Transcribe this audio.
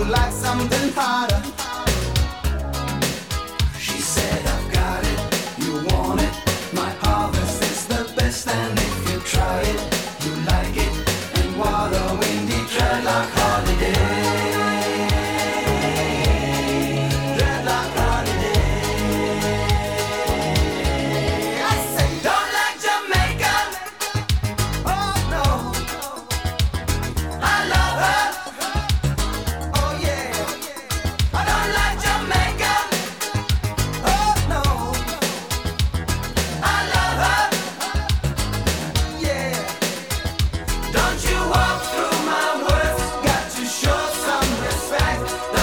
like something harder. She said, I've got it, you want it. My harvest is the best, and if you try it, you like it. And what a windy dreadlock holiday. Dreadlock holiday. I say, don't like Jamaica. Oh no, I love her. Oh yeah, I don't like Jamaica. Oh no, I love her. Yeah, don't you walk through my words. Got to show some respect.